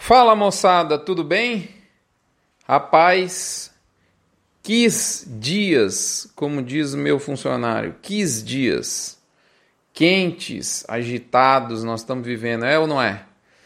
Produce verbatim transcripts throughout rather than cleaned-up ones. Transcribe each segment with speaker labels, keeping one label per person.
Speaker 1: Fala moçada, tudo bem? Rapaz, quis dias, como diz o meu funcionário, quis dias quentes, agitados nós estamos vivendo, é ou não é?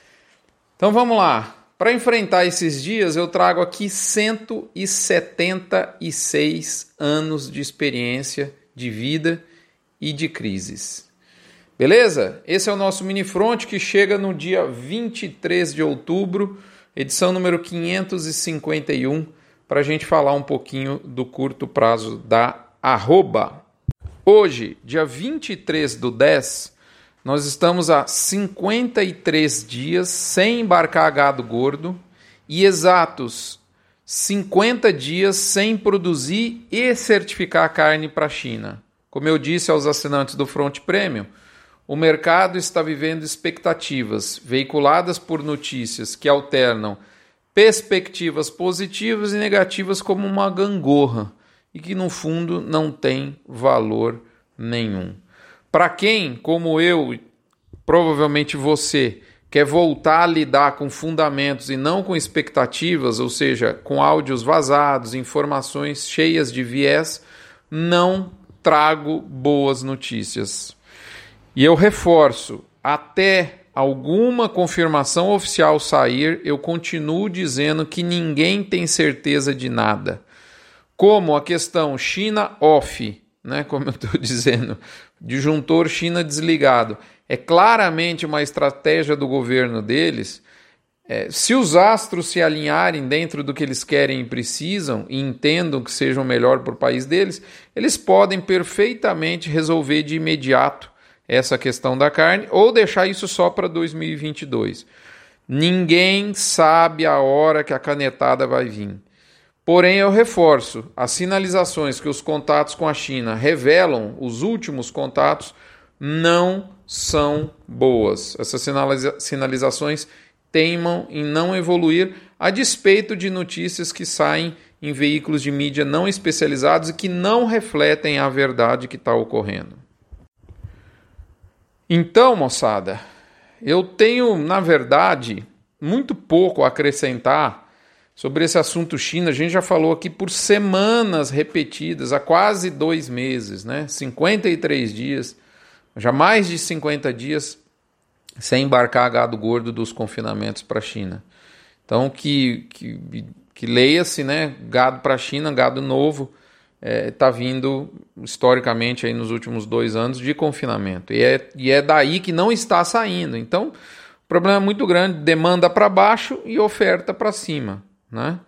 Speaker 1: Então vamos lá, para enfrentar esses dias eu trago aqui cento e setenta e seis anos de experiência de vida e de crises. Beleza? Esse é o nosso Minifront que chega no dia vinte e três de outubro, edição número quinhentos e cinquenta e um, para a gente falar um pouquinho do curto prazo da arroba. Hoje, dia vinte e três do dez, nós estamos há cinquenta e três dias sem embarcar gado gordo e exatos cinquenta dias sem produzir e certificar carne para a China. Como eu disse aos assinantes do Front Premium, o mercado está vivendo expectativas veiculadas por notícias que alternam perspectivas positivas e negativas como uma gangorra e que, no fundo, não tem valor nenhum. Para quem, como eu, provavelmente você, quer voltar a lidar com fundamentos e não com expectativas, ou seja, com áudios vazados, informações cheias de viés, não trago boas notícias. E eu reforço, até alguma confirmação oficial sair, eu continuo dizendo que ninguém tem certeza de nada. Como a questão China off, né, como eu estou dizendo, disjuntor China desligado, é claramente uma estratégia do governo deles. É, se os astros se alinharem dentro do que eles querem e precisam, e entendam que seja o melhor para o país deles, eles podem perfeitamente resolver de imediato essa questão da carne, ou deixar isso só para dois mil e vinte e dois. Ninguém sabe a hora que a canetada vai vir. Porém, eu reforço, as sinalizações que os contatos com a China revelam, os últimos contatos, não são boas. Essas sinaliza- sinalizações teimam em não evoluir, a despeito de notícias que saem em veículos de mídia não especializados e que não refletem a verdade que está ocorrendo. Então, moçada, eu tenho, na verdade, muito pouco a acrescentar sobre esse assunto China. A gente já falou aqui por semanas repetidas, há quase dois meses, né? cinquenta e três dias, já mais de cinquenta dias sem embarcar gado gordo dos confinamentos para a China. Então, que, que, que leia-se, né? Gado para a China, gado novo, está é, vindo historicamente aí nos últimos dois anos de confinamento. E é, e é daí que não está saindo. Então, o problema é muito grande, demanda para baixo e oferta para cima, né?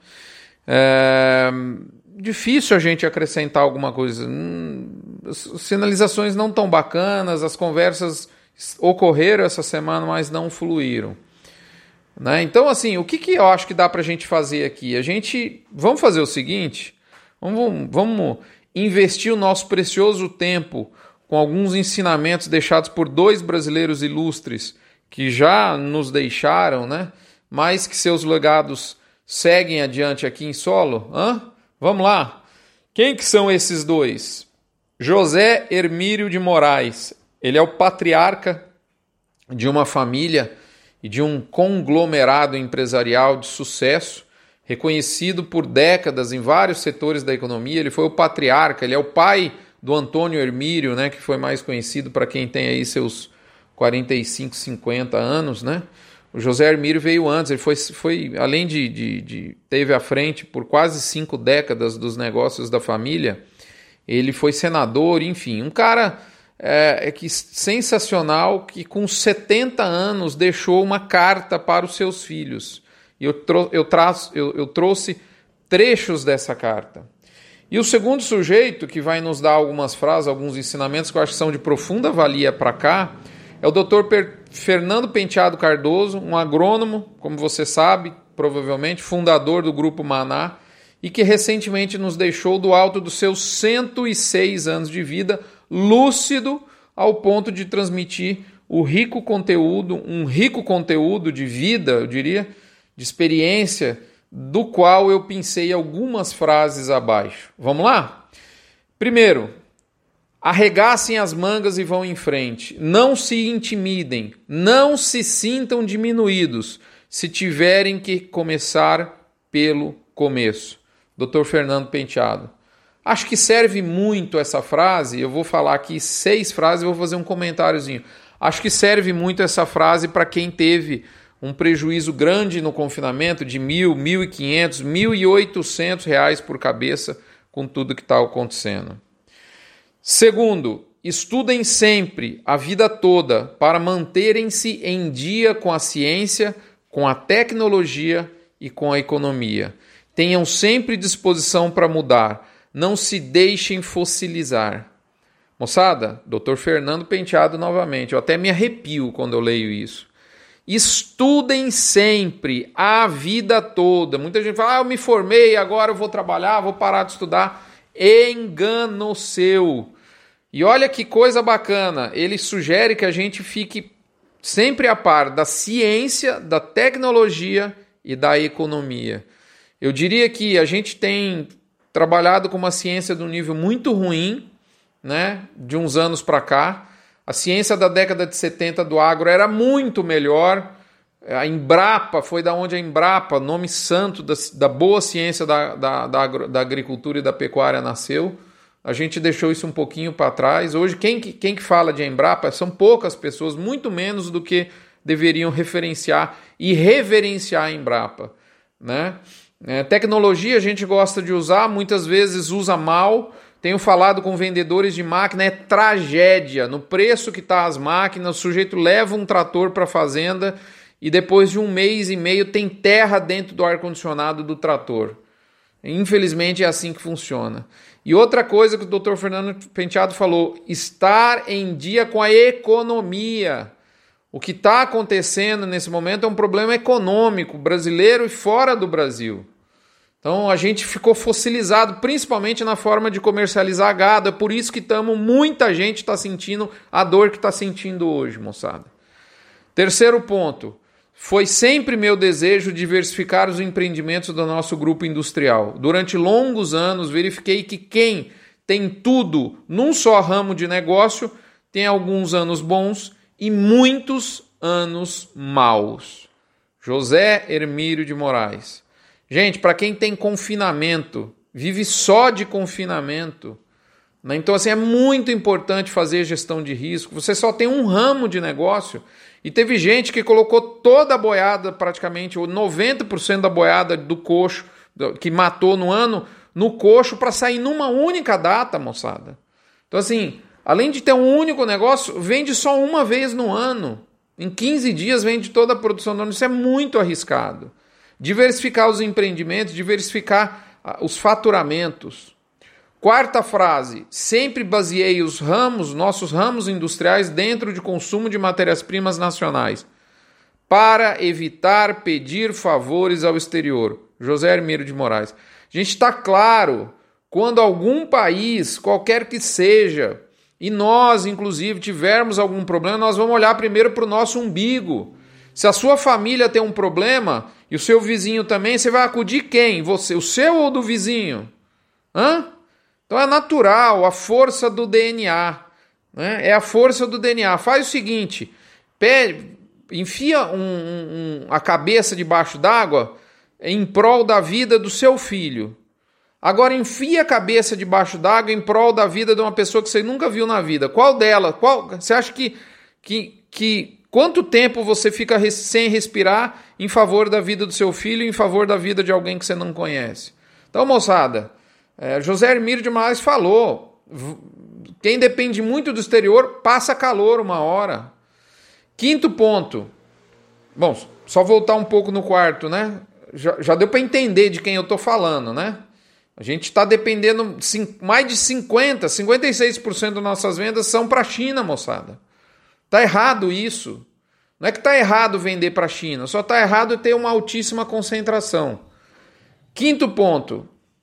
Speaker 1: É difícil a gente acrescentar alguma coisa. As sinalizações não tão bacanas, as conversas ocorreram essa semana, mas não fluíram. Né? Então, assim, o que, que eu acho que dá para a gente fazer aqui? A gente, vamos fazer o seguinte... Vamos, vamos investir o nosso precioso tempo com alguns ensinamentos deixados por dois brasileiros ilustres que já nos deixaram, né? Mas que seus legados seguem adiante aqui em solo. Hã? Vamos lá. Quem que são esses dois? José Hermírio de Moraes. Ele é o patriarca de uma família e de um conglomerado empresarial de sucesso, reconhecido por décadas em vários setores da economia. Ele foi o patriarca, ele é o pai do Antônio Hermírio, né, que foi mais conhecido para quem tem aí seus quarenta e cinco, cinquenta anos, né? O José Hermírio veio antes, ele foi, foi além de, de, de teve à frente por quase cinco décadas dos negócios da família, ele foi senador, enfim, um cara é, é que, sensacional, que com setenta anos deixou uma carta para os seus filhos. E eu, trou- eu, traço, eu, eu trouxe trechos dessa carta. E o segundo sujeito, que vai nos dar algumas frases, alguns ensinamentos que eu acho que são de profunda valia para cá, é o doutor Per- Fernando Penteado Cardoso, um agrônomo, como você sabe, provavelmente, fundador do Grupo Maná, e que recentemente nos deixou do alto dos seus cento e seis anos de vida, lúcido ao ponto de transmitir o rico conteúdo, um rico conteúdo de vida, eu diria, de experiência, do qual eu pensei algumas frases abaixo. Vamos lá? Primeiro, Arregassem as mangas e vão em frente. Não se intimidem. Não se sintam diminuídos se tiverem que começar pelo começo. doutor Fernando Penteado. Acho que serve muito essa frase. Eu vou falar aqui seis frases e vou fazer um comentáriozinho. Acho que serve muito essa frase para quem teve um prejuízo grande no confinamento de mil, mil e quinhentos, mil e oitocentos reais por cabeça com tudo que está acontecendo. Segundo, estudem sempre, a vida toda, para manterem-se em dia com a ciência, com a tecnologia e com a economia. Tenham sempre disposição para mudar. Não se deixem fossilizar. Moçada, doutor Fernando Penteado novamente. Eu até me arrepio quando eu leio isso. Estudem sempre, a vida toda. Muita gente fala, ah, eu me formei, agora eu vou trabalhar, vou parar de estudar. Engano seu. E olha que coisa bacana, ele sugere que a gente fique sempre a par da ciência, da tecnologia e da economia. Eu diria que a gente tem trabalhado com uma ciência de um nível muito ruim, né, de uns anos para cá. A ciência da década de setenta do agro era muito melhor. A Embrapa, foi da onde a Embrapa, nome santo da, da boa ciência da, da, da, da agricultura e da pecuária, nasceu. A gente deixou isso um pouquinho para trás. Hoje, quem, quem que fala de Embrapa são poucas pessoas, muito menos do que deveriam referenciar e reverenciar a Embrapa, né? É, tecnologia a gente gosta de usar, muitas vezes usa mal. Tenho falado com vendedores de máquina, é tragédia. No preço que está as máquinas, o sujeito leva um trator para a fazenda e depois de um mês e meio tem terra dentro do ar-condicionado do trator. Infelizmente é assim que funciona. E outra coisa que o doutor Fernando Penteado falou, estar em dia com a economia. O que está acontecendo nesse momento é um problema econômico brasileiro e fora do Brasil. Então a gente ficou fossilizado, principalmente na forma de comercializar gado. É por isso que tamo, muita gente está sentindo a dor que está sentindo hoje, moçada. Terceiro ponto. Foi sempre meu desejo diversificar os empreendimentos do nosso grupo industrial. Durante longos anos verifiquei que quem tem tudo num só ramo de negócio tem alguns anos bons e muitos anos maus. José Hermílio de Moraes. Gente, para quem tem confinamento, vive só de confinamento, né? Então assim, é muito importante fazer gestão de risco. Você só tem um ramo de negócio e teve gente que colocou toda a boiada, praticamente, ou noventa por cento da boiada do coxo, que matou no ano, no coxo para sair numa única data, moçada. Então assim, além de ter um único negócio, vende só uma vez no ano. Em quinze dias vende toda a produção do ano. Isso é muito arriscado. Diversificar os empreendimentos, diversificar os faturamentos. Quarta frase, sempre baseei os ramos, nossos ramos industriais dentro de consumo de matérias-primas nacionais, para evitar pedir favores ao exterior. José Hermílio de Moraes. A gente está claro, quando algum país, qualquer que seja, e nós, inclusive, tivermos algum problema, nós vamos olhar primeiro para o nosso umbigo. Se a sua família tem um problema e o seu vizinho também, você vai acudir quem? Você, o seu ou do vizinho? Hã? Então é natural, a força do D N A. Né? É a força do D N A. Faz o seguinte, pede, enfia um, um, a cabeça debaixo d'água em prol da vida do seu filho. Agora enfia a cabeça debaixo d'água em prol da vida de uma pessoa que você nunca viu na vida. Qual dela? Qual, você acha que... que, que quanto tempo você fica res, sem respirar em favor da vida do seu filho, em favor da vida de alguém que você não conhece? Então, moçada, é, José Hermílio de Moraes falou, quem depende muito do exterior passa calor uma hora. Quinto ponto. Bom, só voltar um pouco no quarto, né? Já, já deu para entender de quem eu estou falando, né? A gente está dependendo, mais de cinquenta, cinquenta e seis por cento das nossas vendas são para a China, moçada. Está errado isso. Não é que está errado vender para a China, só está errado ter uma altíssima concentração. Quinto ponto.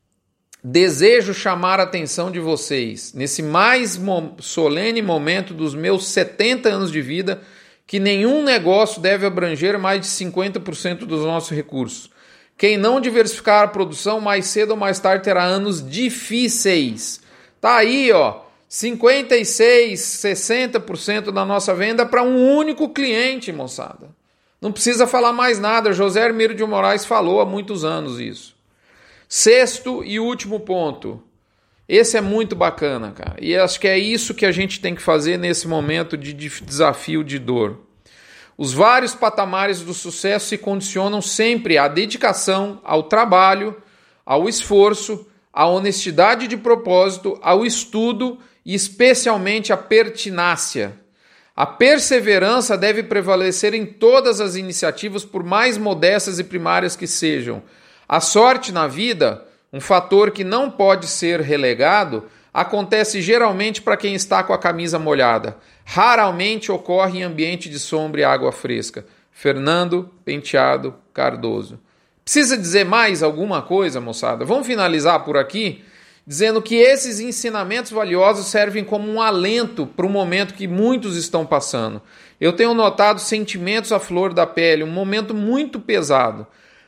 Speaker 1: Desejo chamar a atenção de vocês, nesse mais solene momento dos meus setenta anos de vida, que nenhum negócio deve abranger mais de cinquenta por cento dos nossos recursos. Quem não diversificar a produção, mais cedo ou mais tarde terá anos difíceis. Tá aí, ó. cinquenta e seis, sessenta por cento da nossa venda para um único cliente, moçada. Não precisa falar mais nada, José Hermílio de Moraes falou há muitos anos isso. Sexto e último ponto. Esse é muito bacana, cara. E acho que é isso que a gente tem que fazer nesse momento de desafio, de dor. Os vários patamares do sucesso se condicionam sempre à dedicação, ao trabalho, ao esforço, à honestidade de propósito, ao estudo e especialmente à pertinácia. A perseverança deve prevalecer em todas as iniciativas, por mais modestas e primárias que sejam. A sorte na vida, um fator que não pode ser relegado, acontece geralmente para quem está com a camisa molhada. Raramente ocorre em ambiente de sombra e água fresca. Fernando Penteado Cardoso. Precisa dizer mais alguma coisa, moçada? Vamos finalizar por aqui dizendo que esses ensinamentos valiosos servem como um alento para o momento que muitos estão passando. Eu tenho notado sentimentos à flor da pele, um momento muito pesado.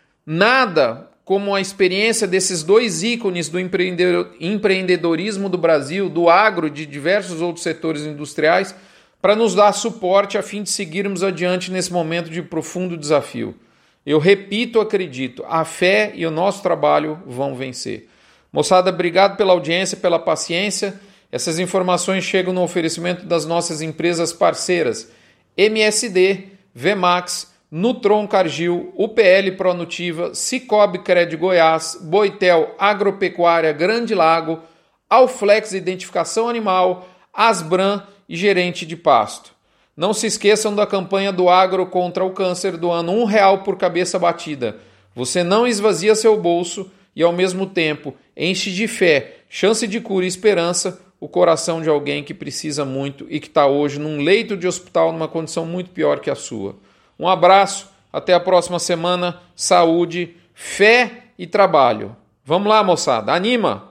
Speaker 1: Nada como a experiência desses dois ícones do empreendedorismo do Brasil, do agro e de diversos outros setores industriais, para nos dar suporte a fim de seguirmos adiante nesse momento de profundo desafio. Eu repito, acredito, a fé e o nosso trabalho vão vencer. Moçada, obrigado pela audiência, pela paciência. Essas informações chegam no oferecimento das nossas empresas parceiras M S D, Vemax, Nutron Cargill, U P L Pronutiva, Cicobi Cred Goiás, Boitel Agropecuária Grande Lago, Alflex Identificação Animal, Asbram e Gerente de Pasto. Não se esqueçam da campanha do Agro contra o Câncer do ano um real por cabeça batida. Você não esvazia seu bolso e, ao mesmo tempo, enche de fé, chance de cura e esperança o coração de alguém que precisa muito e que está hoje num leito de hospital numa condição muito pior que a sua. Um abraço, até a próxima semana, saúde, fé e trabalho. Vamos lá, moçada, anima!